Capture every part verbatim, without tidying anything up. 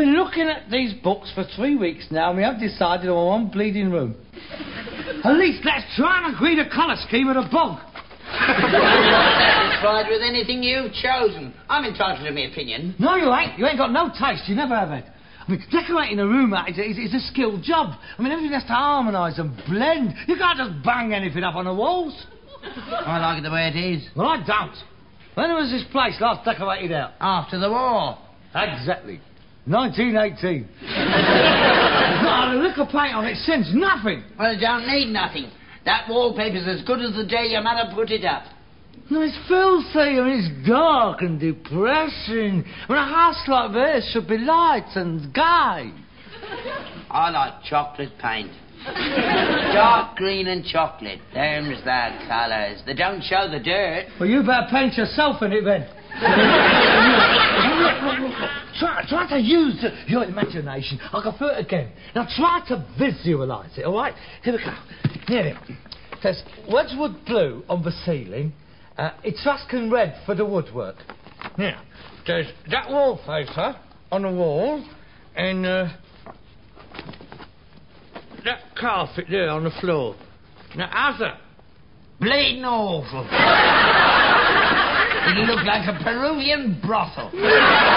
been looking at these books for three weeks now, and we have decided on one bleeding room. At least let's try and agree the colour scheme of the bog. I'm not satisfied with anything you've chosen. I'm entitled to my opinion. No, you ain't. You ain't got no taste. You never have had. I mean, decorating a room out is, is, is a skilled job. I mean, everything has to harmonise and blend. You can't just bang anything up on the walls. I like it the way it is. Well, I don't. When was this place last decorated out? After the war. Exactly. nineteen eighteen. There's not had a lick of paint on it since. Nothing. Well, it don't need nothing. That wallpaper's as good as the day your mother put it up. No, it's filthy. I mean, it's dark and depressing. I mean, a house like this should be light and gay. I like chocolate paint. Dark green and chocolate. Them's the colours. They don't show the dirt. Well, you better paint yourself in it, then. try, try to use your imagination. I'll go through it again. Now, try to visualise it, all right? Here we go. Here it says, Wedgwood blue on the ceiling, uh, Etruscan red for the woodwork. Now, there's that wallpaper on the wall, and uh, that carpet there on the floor. Now, how's that? Bleeding awful. It looked like a Peruvian brothel. Don't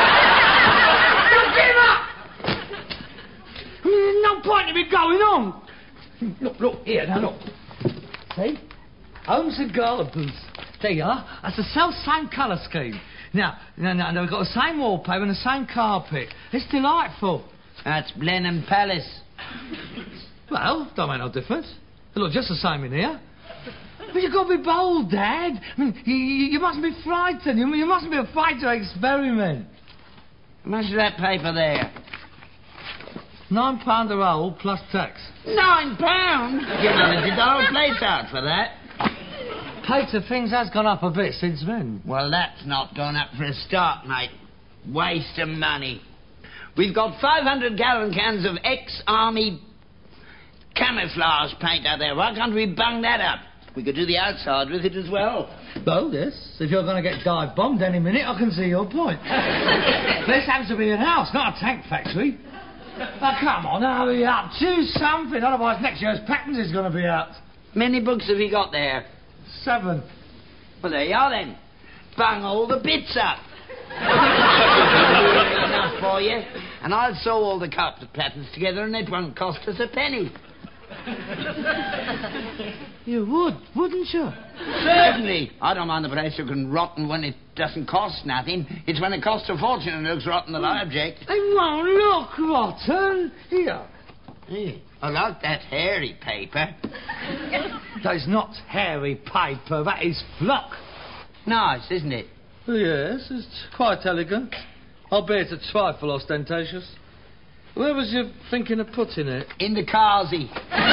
give up! I mean, there's no point in me going on. Look, look, here, now look. See? Homes and Gardens. There you are. That's the self-same colour scheme. Now, now, now, now, we've got the same wallpaper and the same carpet. It's delightful. That's Blenheim Palace. Well, don't make no difference. They look just the same in here. But you've got to be bold, Dad. I mean, you, you, you mustn't be frightened. You, you mustn't be afraid to experiment. How much is that paper there? Nine pound a roll plus tax. Nine pounds? You managed the whole place out for that. Paper things has gone up a bit since then. Well, that's not gone up for a start, mate. Waste of money. We've got five hundred gallon cans of ex-army camouflage paint out there. Why can't we bung that up? We could do the outside with it as well. Well, yes. If you're going to get dive bombed any minute, I can see your point. This has to be a house, not a tank factory. Now, come on, hurry up. Choose something, otherwise next year's patents is going to be out. Many books have you got there? Seven. Well, there you are, then. Bung all the bits up. Enough for you. And I'll sew all the carpet patterns together and it won't cost us a penny. You would, wouldn't you? Certainly. I don't mind the place looking rotten when it doesn't cost nothing. It's when it costs a fortune and it looks rotten that I object. It won't look rotten. Here. Hey, I like that hairy paper. That is not hairy paper, that is flock. Nice, isn't it? Yes, it's quite elegant. Albeit a trifle ostentatious. Where was you thinking of putting it? In the carsy.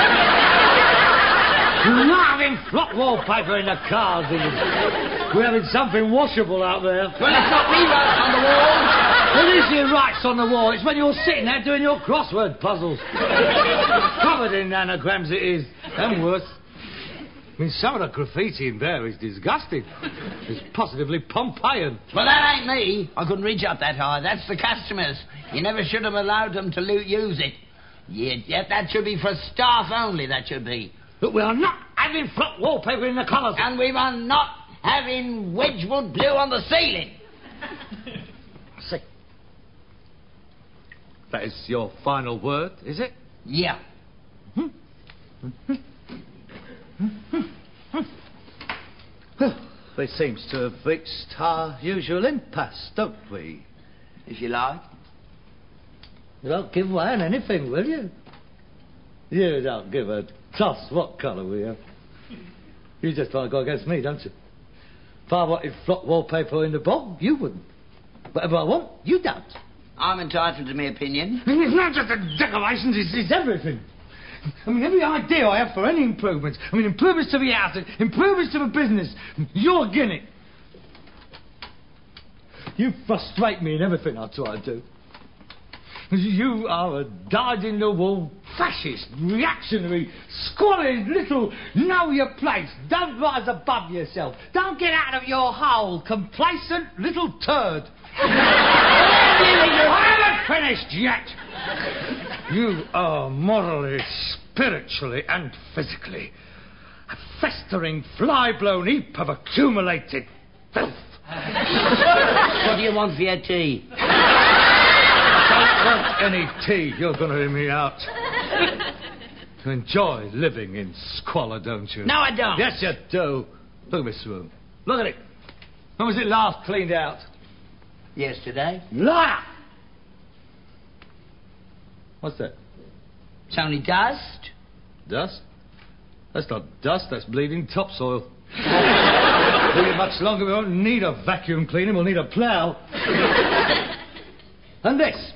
We're not having flock wallpaper in the carsy. We're having something washable out there. Well, it's not me writes on the wall. It is your rights on the wall. It's when you're sitting there doing your crossword puzzles. Covered in anagrams it is. And worse. I mean, some of the graffiti in there is disgusting. It's positively Pompeian. Well, that ain't me. I couldn't reach up that high. That's the customers. You never should have allowed them to lo- use it. Yeah, yeah, that should be for staff only, that should be. But we are not having flock wallpaper in the colours. And we are not having Wedgwood blue on the ceiling. I see. That is your final word, is it? Yeah. Hmm. Well, it seems to have reached our usual impasse, don't we? If you like. You don't give way on anything, will you? You don't give a toss what colour we have. You just want to go against me, don't you? If I wanted flock wallpaper in the bog, you wouldn't. Whatever I want, you don't. I'm entitled to my opinion. I mean, it's not just the decorations, it's, it's everything. I mean, every idea I have for any improvements. I mean, improvements to the house, improvements to the business. You're against it. You frustrate me in everything I try to do. You are a dyed-in-the-wool, fascist, reactionary, squalid little know-your-place. Don't rise above yourself. Don't get out of your hole, complacent little turd. I haven't finished yet. You are morally, spiritually, and physically a festering, fly-blown heap of accumulated filth. What do you want for your tea? I don't want any tea. You're going to hear me out. You enjoy living in squalor, don't you? No, I don't. Yes, you do. Look at this room. Look at it. When was it last cleaned out? Yesterday. Liar! What's that? It's only dust. Dust? That's not dust, that's bleeding topsoil. Leave it much longer, we won't need a vacuum cleaner, we'll need a plough. And this.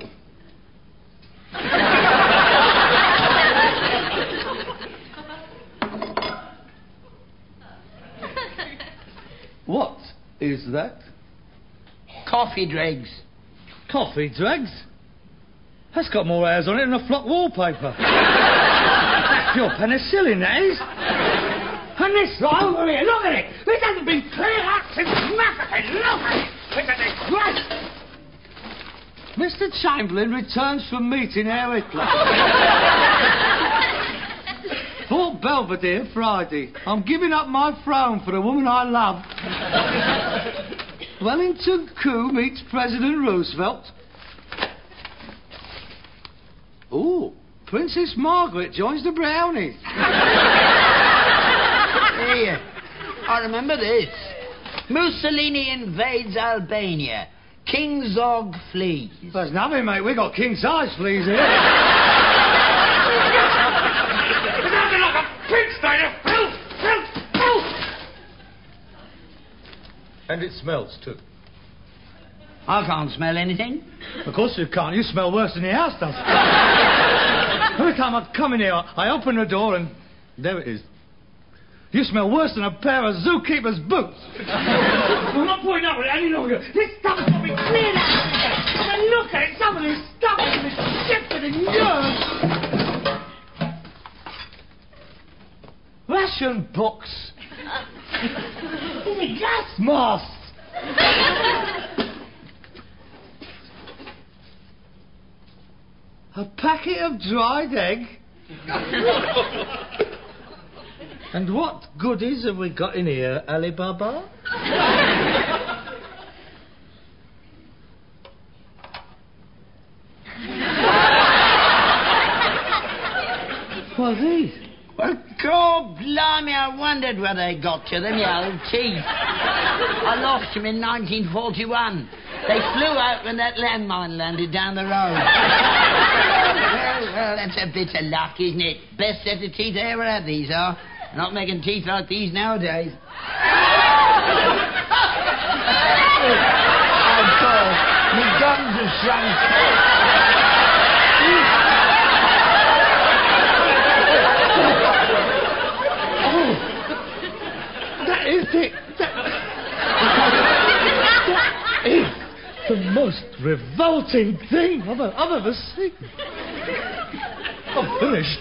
What is that? Coffee dregs. Coffee dregs? That's got more hairs on it than a flock wallpaper. That's pure penicillin, that is. And this lot over here, look at it. It hasn't been cleared out since Maccabee. Look at it. Look at it. Right. Mister Chamberlain returns from meeting Herr Hitler. Fort Belvedere, Friday. I'm giving up my throne for the woman I love. Wellington coup meets President Roosevelt. Ooh, Princess Margaret joins the Brownies. Here, I remember this. Mussolini invades Albania. King Zog flees. There's nothing, mate. We got king-size fleas here. There's nothing like a pigsty. Filth, filth, filth. And it smells, too. I can't smell anything. Of course you can't. You smell worse than the house does. Every time I come in here, I open the door and there it is. You smell worse than a pair of zookeeper's boots. I'm not putting up with it any longer. This stuff's got to be cleared out. I mean, look at it. Some of this stuff has been shifted in years. Ration books. Gas masks. A packet of dried egg. And what goodies have we got in here, Alibaba? What are these? Well, God blimey, I wondered where they got to, them your old teeth. I lost them in nineteen forty-one. They flew out when that landmine landed down the road. well, well, that's a bit of luck, isn't it? Best set of teeth I ever had, these are. Not making teeth like these nowadays. Oh, God. My gums have shrunk. Oh, that is it. That, that is the most revolting thing I've, I've ever seen. I'm finished.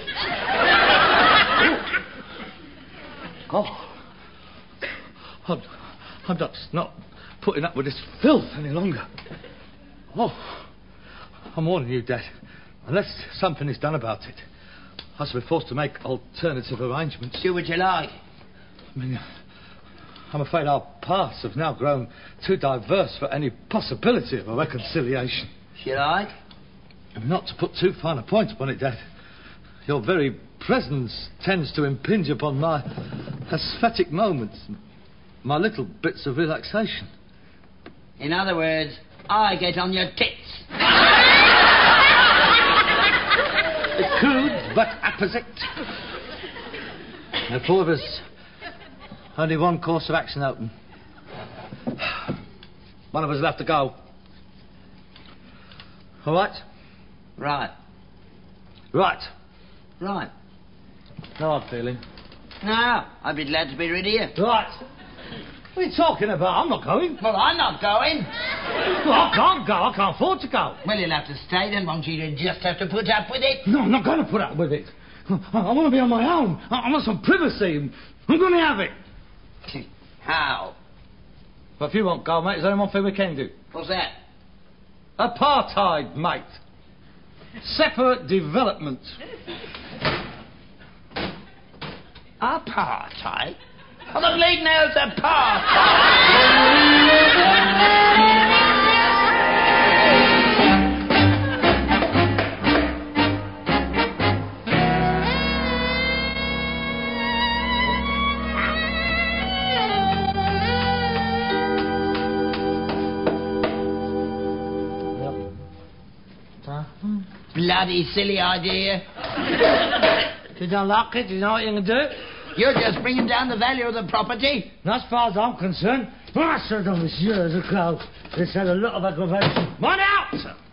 Oh, I'm, I'm just not putting up with this filth any longer. Oh, I'm warning you, Dad. Unless something is done about it, I shall be forced to make alternative arrangements. Do what you like. I mean, I'm afraid our paths have now grown too diverse for any possibility of a reconciliation. You like? Not to put too fine a point upon it, Dad. Your very presence tends to impinge upon my aesthetic moments, my little bits of relaxation. In other words, I get on your tits. Crude, but apposite. There are four of us. Only one course of action open. One of us will have to go. All right? Right. Right. Right. No hard feeling. No, I'd be glad to be rid of you. Right. What are you talking about? I'm not going. Well, I'm not going. Well, I can't go. I can't afford to go. Well, you'll have to stay then, won't you? You just have to put up with it. No, I'm not going to put up with it. I, I want to be on my own. I, I want some privacy. I'm going to have it. How? Well, if you won't go, mate, there's only one thing we can do. What's that? Apartheid, mate. Separate development. Apartheid? What the bleeding hell's apartheid? Bloody silly idea. You don't like it? You know what you can do? You're just bringing down the value of the property. And as far as I'm concerned, I said on this years ago, this had a lot of aggravation. Mind out!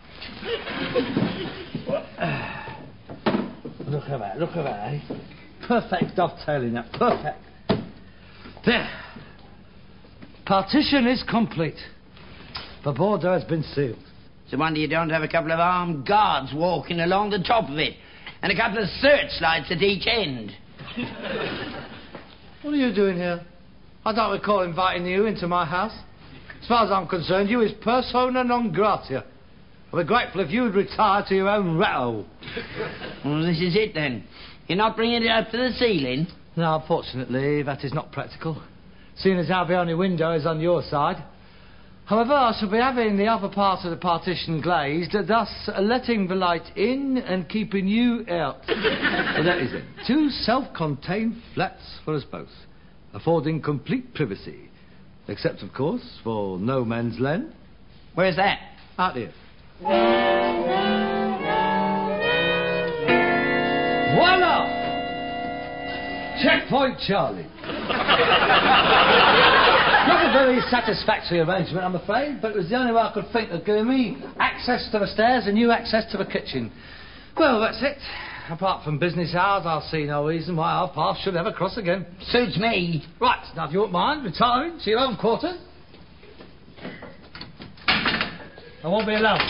Look at that, look at that, eh? Perfect dovetailing that, perfect. There. Partition is complete. The border has been sealed. It's a wonder you don't have a couple of armed guards walking along the top of it, and a couple of searchlights at each end. What are you doing here? I don't recall inviting you into my house. As far as I'm concerned, you is persona non grata. I'd be grateful if you'd retire to your own rat-hole. Well, this is it then. You're not bringing it up to the ceiling? No, unfortunately, that is not practical, seeing as how the only window is on your side. However, I shall be having the upper part of the partition glazed, thus letting the light in and keeping you out. Well, that is it. Two self-contained flats for us both, affording complete privacy. Except, of course, for no man's land. Where's that? Out here. Voila! Checkpoint Charlie. Not a very satisfactory arrangement, I'm afraid, but it was the only way I could think of giving me access to the stairs and you access to the kitchen. Well, that's it. Apart from business hours, I'll see no reason why our paths should ever cross again. Suits me. Right, now if you won't mind retiring to your own quarters. I won't be alone.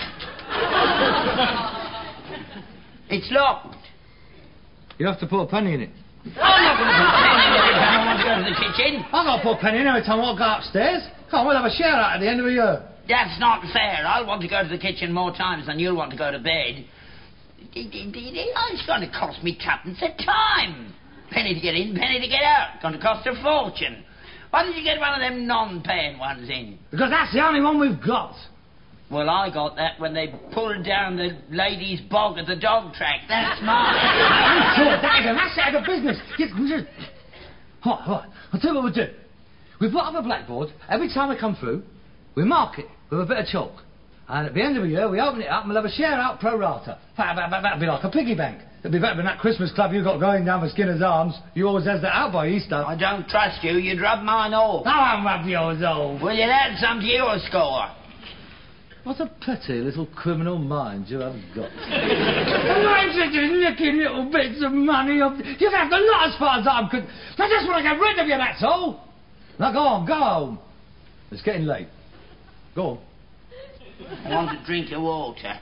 It's locked. You have to put a penny in it. I'm not going to put a penny in every time I want to go to the kitchen. I've got to put a penny in every time I want to go upstairs. Come on, we'll have a share out at the end of the year. That's not fair. I'll want to go to the kitchen more times than you'll want to go to bed. It's going to cost me twopence a time. Penny to get in, penny to get out. Going to cost a fortune. Why did you get one of them non-paying ones in? Because that's the only one we've got. Well, I got that when they pulled down the lady's bog at the dog track. That's mine. I'm sure that is a that's out of business. Yes, just... Right, right. I'll tell you what we'll do. We put up a blackboard. Every time we come through, we mark it with a bit of chalk. And at the end of the year, we open it up and we'll have a share out pro rata. That, that, that, that'd be like a piggy bank. It'd be better than that Christmas club you got going down for Skinner's Arms. You always has that out by Easter. I don't trust you. You'd rub mine off. No, I won't rub yours off. Well, you'd add some to your score. What a petty little criminal mind you have got. I'm just licking little bits of money off. You've had a lot as far as I'm concerned. I just want to get rid of you, that's all. Now go on, go home. It's getting late. Go on. I want a drink of water.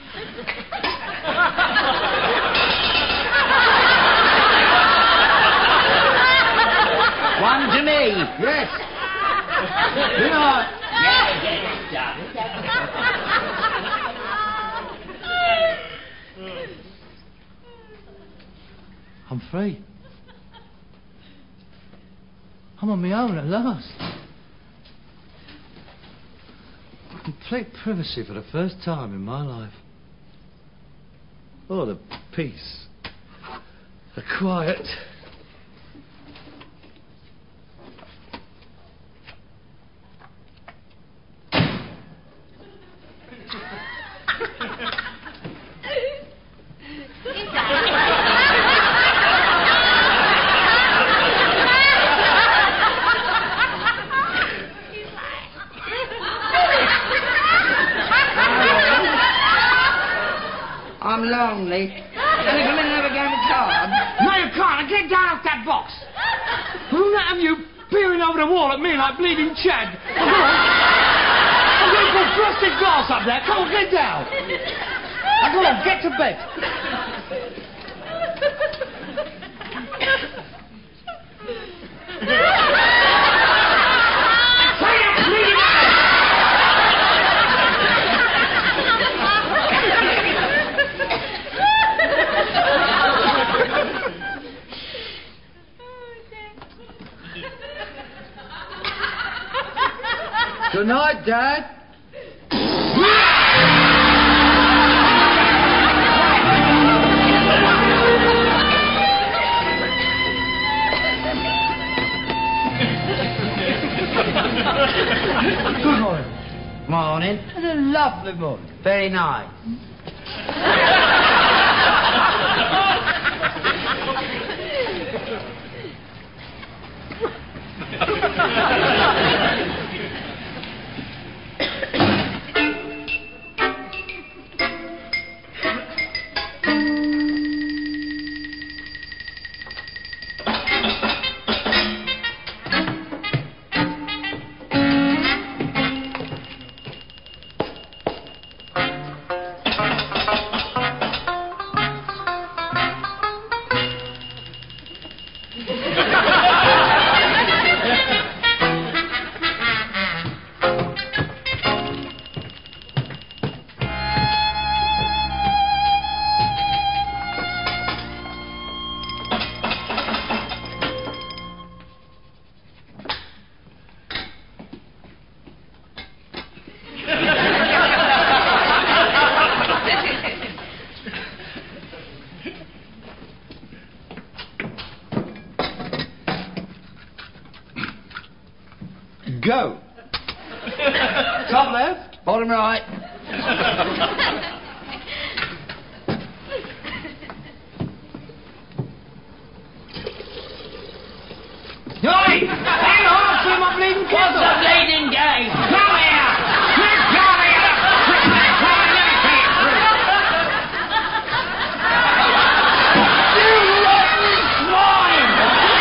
One to me. Yes. Good night. Yeah, get it done. I'm free. I'm on my own at last. Complete privacy for the first time in my life. Oh, the peace. The quiet. I'm lonely. Can I come in and have a game of cards? No, you can't. Get down off that box. Who let have you peering over the wall at me like bleeding Chad? Oh, go on. I'm going to put frosted glass up there. Come on, get down. Now, go on, get to bed. Say that bleeding out. Good night, Dad. Good morning. Morning. It's a lovely morning. Very nice. Go. Top left. Bottom right. Oi! Hang on, put my bleeding What's kettle. the bleeding game? Come here! Come here! You rotten swine!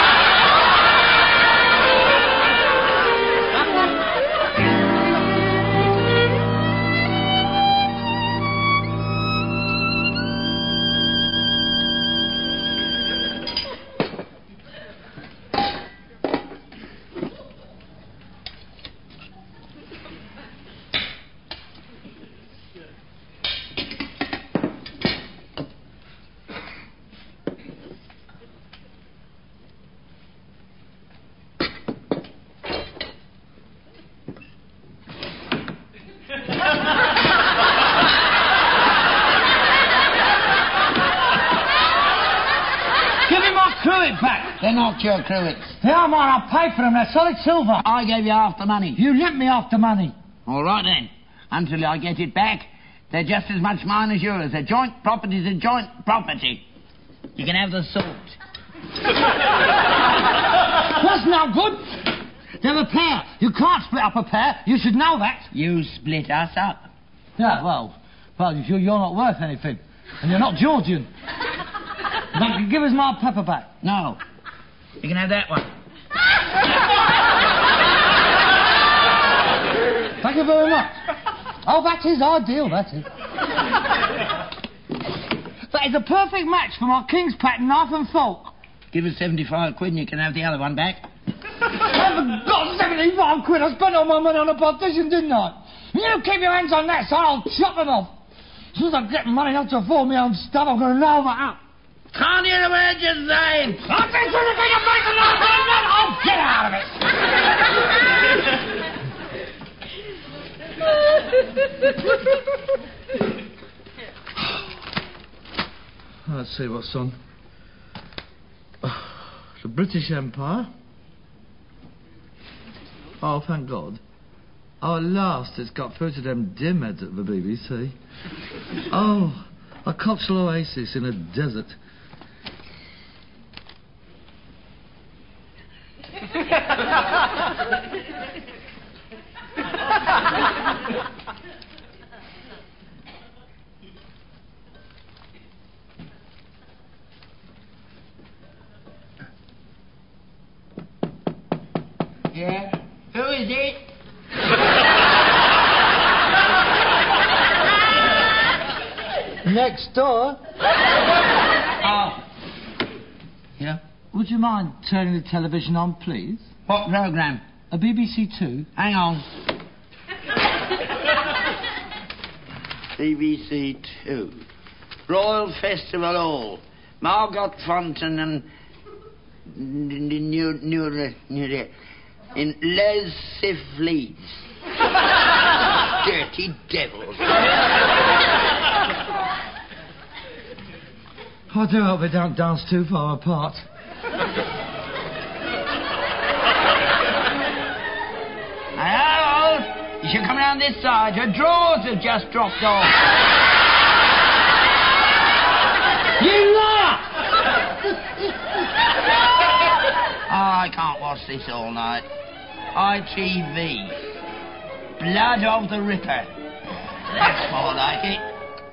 Cruet back. They're not your cruets. Yeah, man, I paid for them. They're solid silver. I gave you half the money. You lent me half the money. All right, then. Until I get it back, they're just as much mine as yours. A joint property's a joint property. You can have the salt. That's no good. They're a pair. You can't split up a pair. You should know that. You split us up. Yeah, well, well, you're, you're not worth anything. And you're not Georgian. But give us my pepper back. No. You can have that one. Thank you very much. Oh, that is ideal, that is. That is a perfect match for my King's pattern knife and fork. Give us seventy-five quid and you can have the other one back. I haven't got seventy-five quid. I spent all my money on a partition, didn't I? You keep your hands on that, so I'll chop them off. As soon as I get money enough to afford my own stuff, I'm going to nail that up. Can't hear a word you're saying. I'll be sure to take a break and I'll get out of it. Let's see what's on. The British Empire. Oh, thank God. Oh, at last it's got through to them dimheads at the B B C. Oh, a coastal oasis in a desert. Yeah? Who is it? Next door. Oh. Yeah? Would you mind turning the television on, please? What programme? A B B C Two. Hang on. B B C Two. Royal Festival Hall. Margot Fontaine and... New... New... New... In Les Fleet. Dirty devils. I do hope they don't dance too far apart. Hello? You should come round this side. Your drawers have just dropped off. You liar! Oh, I can't watch this all night. I T V. Blood of the Ripper. That's more like it.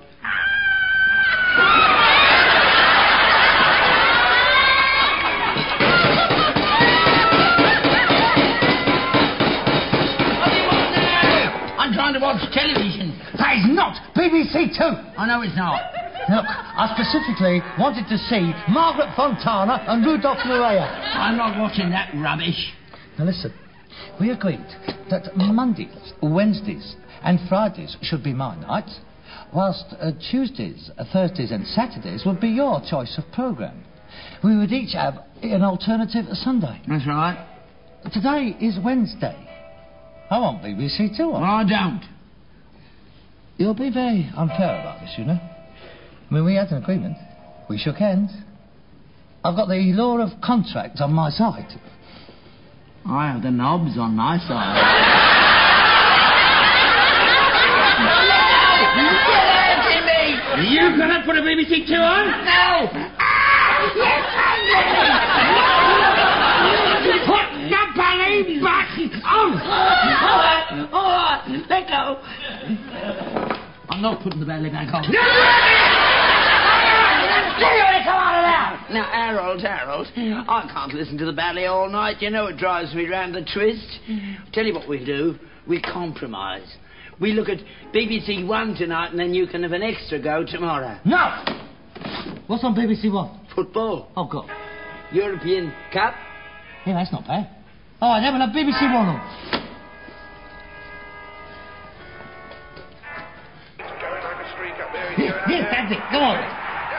I'm trying to watch television. That is not B B C Two. I know it's not. Look, I specifically wanted to see Margaret Fontana and Rudolph Nureyev. I'm not watching that rubbish. Now listen, we agreed that Mondays, Wednesdays and Fridays should be my nights, whilst uh, Tuesdays, uh, Thursdays and Saturdays would be your choice of programme. We would each have an alternative Sunday. That's right. Today is Wednesday. I want B B C Two on. Well, I don't. You'll be very unfair about this, you know. I mean, we had an agreement. We shook hands. I've got the law of contract on my side. I have the knobs on my side. Are you going to put a B B C Two on? No! Put the belly back on! All right, all right, let go. I'm not putting the belly back on. No! Now, Harold, Harold, I can't listen to the ballet all night. You know it drives me round the twist. Tell you what we do. We compromise. We look at B B C One tonight, and then you can have an extra go tomorrow. No! What's on B B C One? Football. Oh, God. European Cup. Yeah, that's not bad. Oh, I never have B B C One on. Yes, that's it. Go on.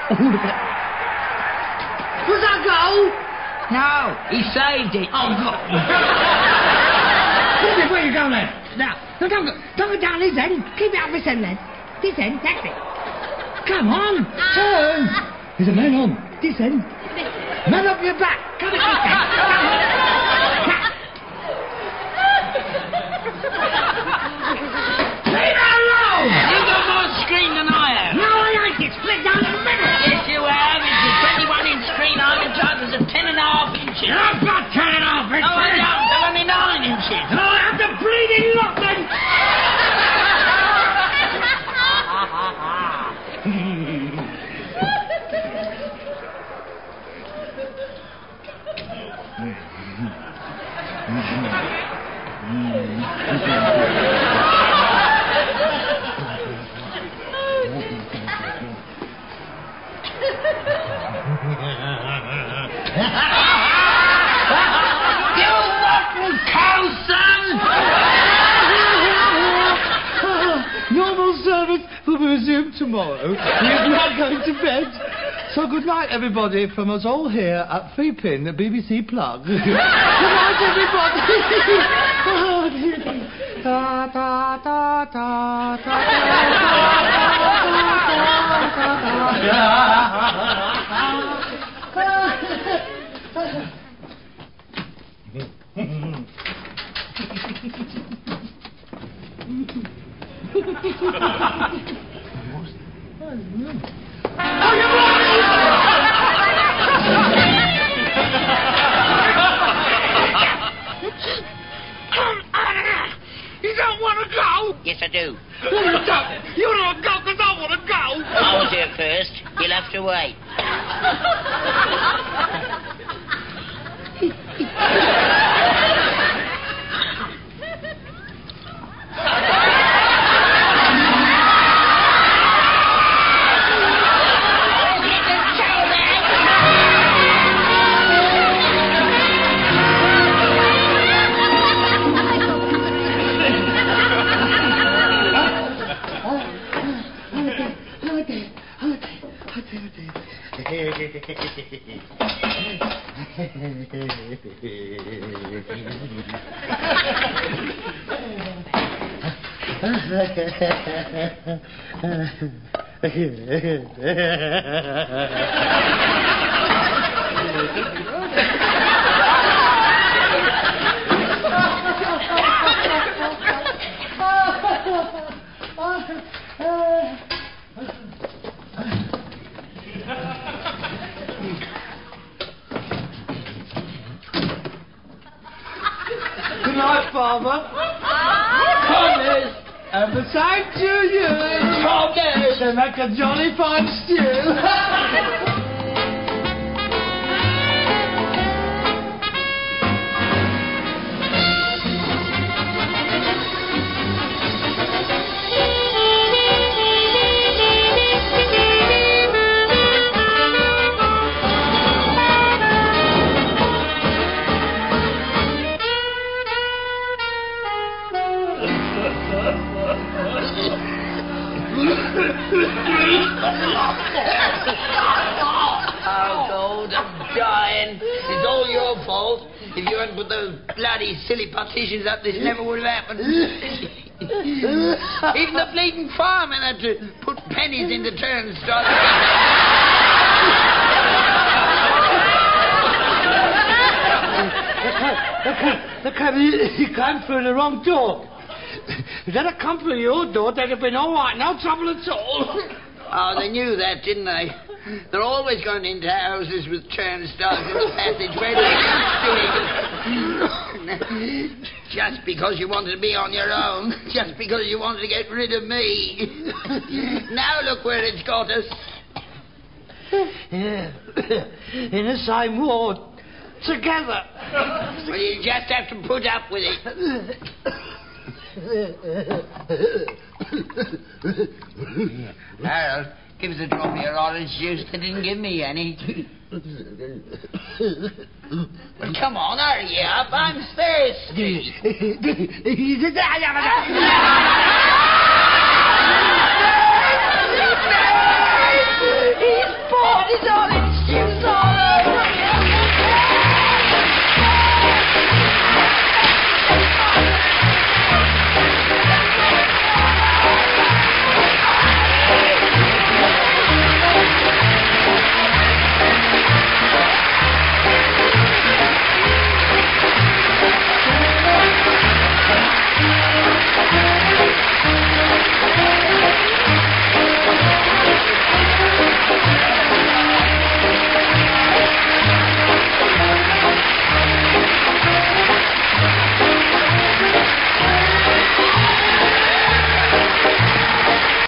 Was that a goal? No, he saved it. Oh, God. Where are you going, then? Now, no, don't go, don't go down this end. Keep it up this end, then. This end, that's it. Come on, turn. There's a man on. This end. Man up your back. Come at this end. Leave it alone. You've got more screen than I have. No, I ain't. It's split down the middle. Yes, you have. It's a twenty-one inch screen. I'm entitled to ten and a half inches. I've got ten and a half inches. No, I don't. They're only nine inches. Oh, I have the bleeding lot, then. You rotten cow, son! Normal service will be resumed tomorrow. We are now going to bed. So good night, everybody, from us all here at Three Pin, the B B C Plug. Good night, everybody. Da, da, da, da, da, You don't want to go? Yes, I do. No, you don't. You don't go because I want to go. I was here first. You'll have to wait. Good night, Father. Promise. And the same to you. Promise. To make a jolly fine stew. Oh, God, I'm dying. It's all your fault. If you hadn't put those bloody silly partitions up, this never would have happened. Even the bleeding fireman had to put pennies in the turnstile. Look, look, you came through the wrong door. If they'd have come through your door, they'd have been all right, no trouble at all. Oh, they knew that, didn't they? They're always going into houses with turnstiles in the passageway. Just because you wanted to be on your own. Just because you wanted to get rid of me. Now look where it's got us. Yeah. In the same ward. Together. Well, you just have to put up with it. Harold, give us a drop of your orange juice. They didn't give me any. Well, come on, hurry up. I'm thirsty. He's bought his orange